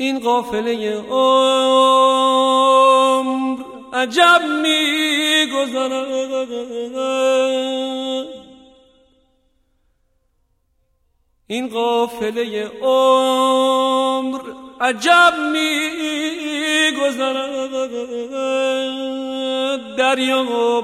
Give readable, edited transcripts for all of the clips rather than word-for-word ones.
این قافله عمر عجب می‌گذرد، این قافله عمر عجب می‌گذرد، دریاب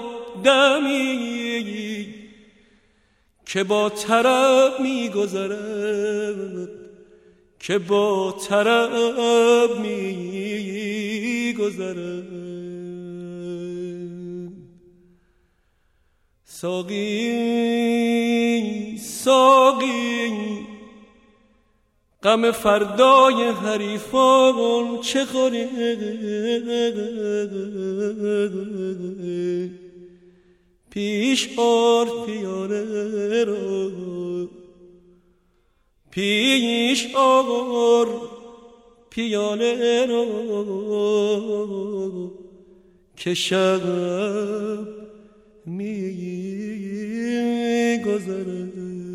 دمی که با طرب می‌گذرد، که با طرب می‌گذرد. ساقی ساقی غم فردای حریفان چه خوری، پیش آر پیاله را، پیش آر پیاله را که شب می‌گذرد.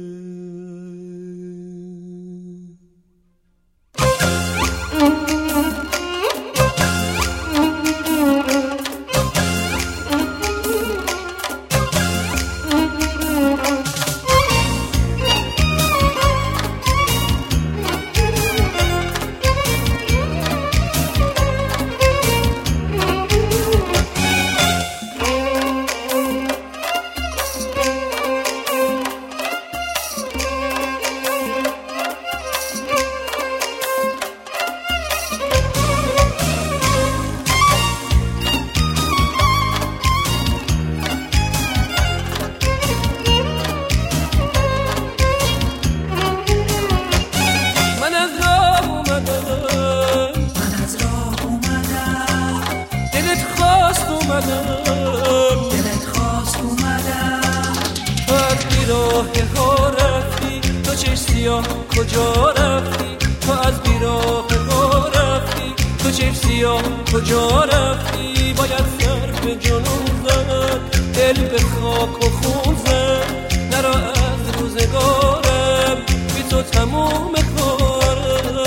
دلت خواست اومدم، تو از بیراه ها رفتی، تو چشم سیاه کجا رفتی، تو از بیراه ها رفتی، تو چشم سیاه کجا رفتی. باید سر به جنون زد، دل به خاک و خون زد، نرا از روزگارم بی تو تموم کارم.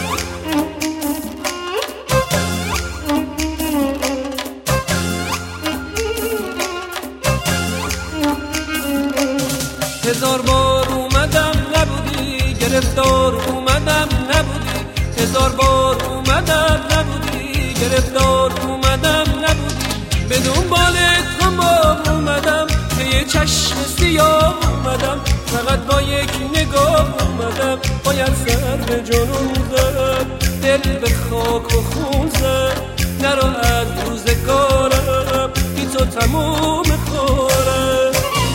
هزار بار اومدم نبودی، گرفتار اومدم نبودی، هزار بار اومدم نبودی، گرفتار اومدم نبودی. به دنبال تو بار اومدم، که یه چشم سیاه اومدم، فقط با یک نگاه اومدم. باید سر به جنون زد، دل به خاک و خون زد، نرو از روزگارم بی تو تموم کارم.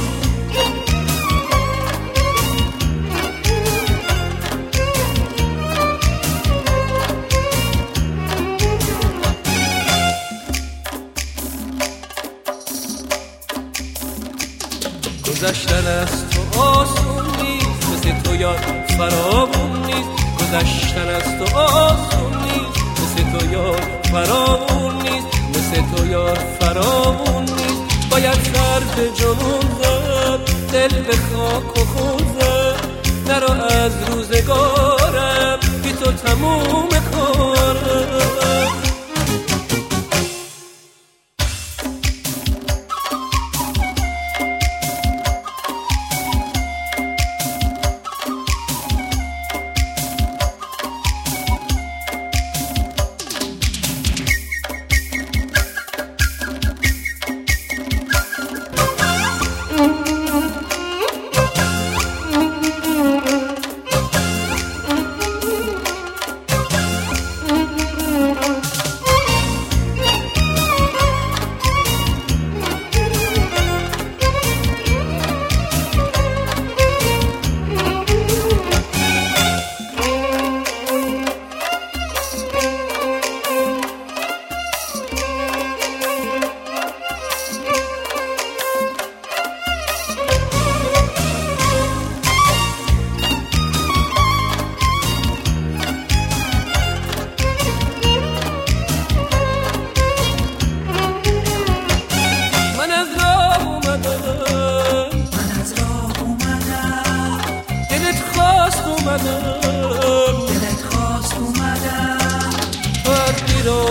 گذشتن از تو آسون نیست، مثل تو یاد فراوون نیست. گذشتن از تو آسون نیست، مثل تو یاد فراوون نیست، مثل تو یاد فراوون نیست. باید سر به جنون زد، دل به خاک و خون زد، نرو از روزگارم بی تو تموم کارم.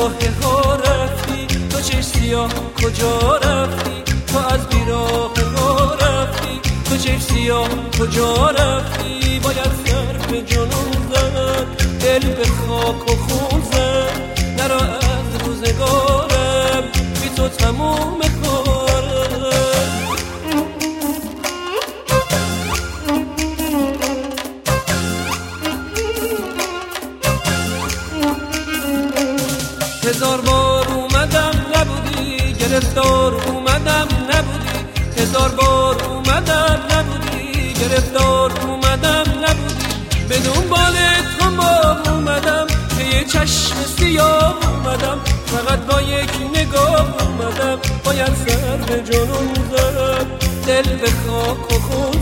راه ها رفتی، تو چشم سیاه کجا رفتی، تو از بیراه ها رفتی، تو چشم سیاه کجا رفتی. باید سر به جنون زد، دل به خاک و خون زد، نرا از روزگارم بی تو تموم کارم. هزار بار اومدم نبودی، گرفتار اومدم نبودی، هزار بار اومدم نبودی، گرفتار اومدم نبودی. به دنبال تو ما اومدم، پی چشم سیاه اومدم، فقط با یک نگاه اومدم. باید سر به جنون زد، دل به خاک و خون